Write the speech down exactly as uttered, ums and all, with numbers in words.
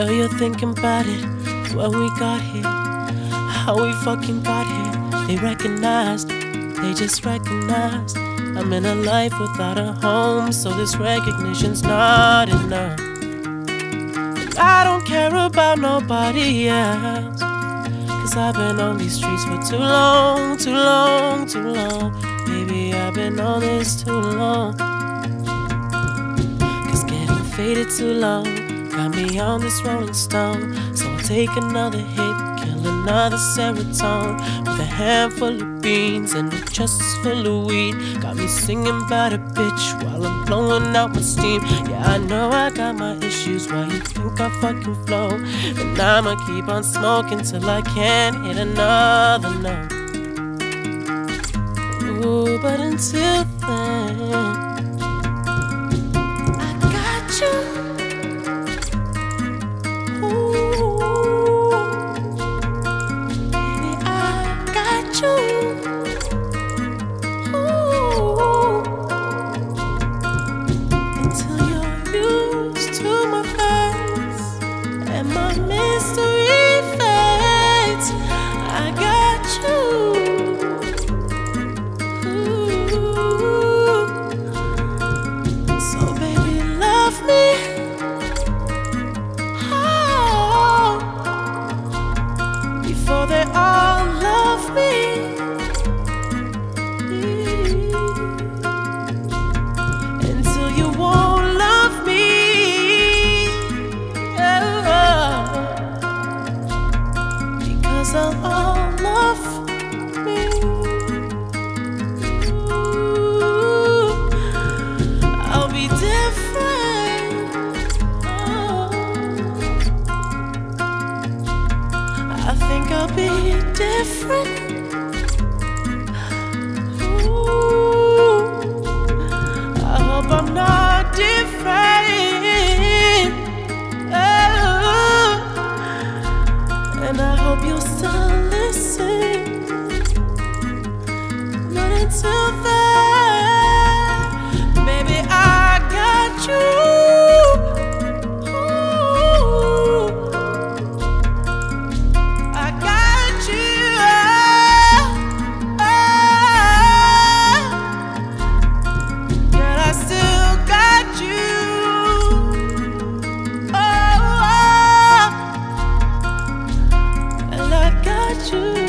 Girl, you're thinking about it when we got here, how we fucking got here. They recognized, they just recognized I'm in a life without a home, so this recognition's not enough. And I don't care about nobody else, cause I've been on these streets for too long, too long, too long. Baby, I've been on this too long. Cause getting faded too long got me on this Rolling Stone. So I'll take another hit, kill another serotonin with a handful of beans and a chest full of weed. Got me singing about a bitch while I'm blowing out my steam. Yeah, I know I got my issues, why you think I fucking flow? And I'ma keep on smoking till I can't hit another note. Ooh, but until then, I got you. They all love me until you won't love me, oh, because they'll all love me. Ooh, I'll be different. Oh, I think I'll be different. Ooh, I hope I'm not different. Oh, and I hope you'll still listen. But until then, baby, I got you. You